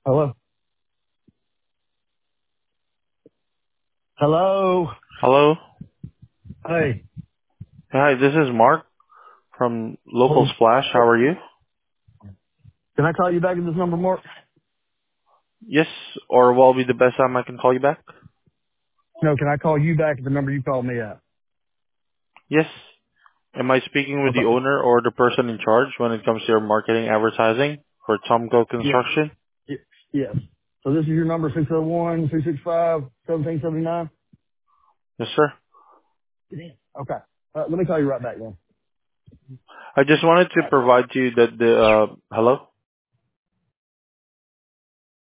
Hello? Hello? Hello. Hey, Hi, this is Mark from Local hold, Splash. How hold. are you? Can I call you back at this number, Mark? Yes, or what will be the best time I can call you back? No, can I call you back at the number you called me at? Yes. Am I speaking with the Okay. owner or the person in charge when it comes to your marketing advertising for Tomco Yes. Construction? Yes. So this is your number, 601-265-1779? Yes, sir. Okay. Let me call you right back then. I just wanted to All right. provide you that hello?